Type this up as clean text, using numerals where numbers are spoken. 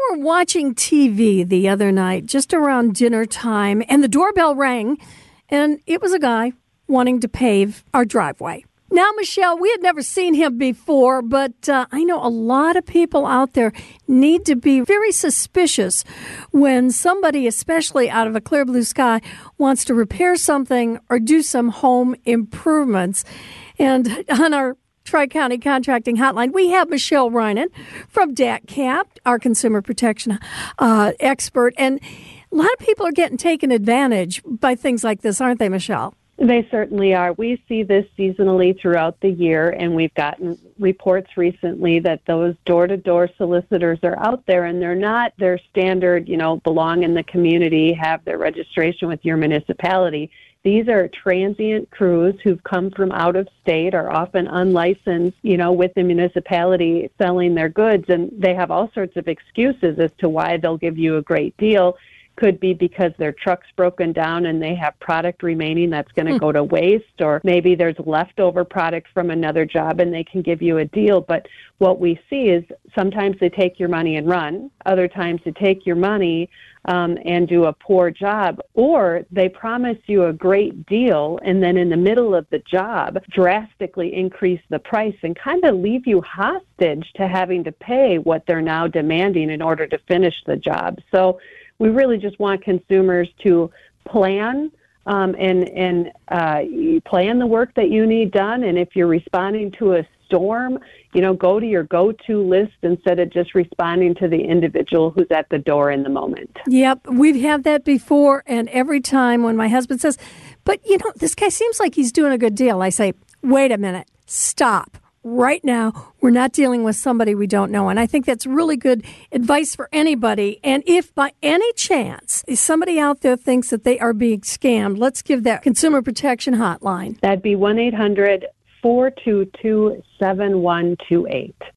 were watching TV the other night, just around dinner time, and the doorbell rang, and it was a guy wanting to pave our driveway. Now, Michelle, we had never seen him before, but I know a lot of people out there need to be very suspicious when somebody, especially out of a clear blue sky, wants to repair something or do some home improvements. And on our Tri-County Contracting Hotline, we have Michelle Reinen from DATCap, our consumer protection expert. And a lot of people are getting taken advantage by things like this, aren't they, Michelle? They certainly are. We see this seasonally throughout the year, and we've gotten reports recently that those door-to-door solicitors are out there, and they're not their standard, belong in the community, have their registration with your municipality. These are transient crews who've come from out of state, are often unlicensed, with the municipality selling their goods, and they have all sorts of excuses as to why they'll give you a great deal. Could be because their truck's broken down and they have product remaining that's going to go to waste, or maybe there's leftover product from another job and they can give you a deal. But what we see is sometimes they take your money and run. Other times they take your money and do a poor job, or they promise you a great deal and then in the middle of the job drastically increase the price and kind of leave you hostage to having to pay what they're now demanding in order to finish the job. So we really just want consumers to plan and plan the work that you need done. And if you're responding to a storm, go to your go-to list instead of just responding to the individual who's at the door in the moment. Yep, we've had that before. And every time when my husband says, but, this guy seems like he's doing a good deal, I say, wait a minute, stop. Right now, we're not dealing with somebody we don't know. And I think that's really good advice for anybody. And if by any chance somebody out there thinks that they are being scammed, let's give that consumer protection hotline. That'd be 1-800-422-7128.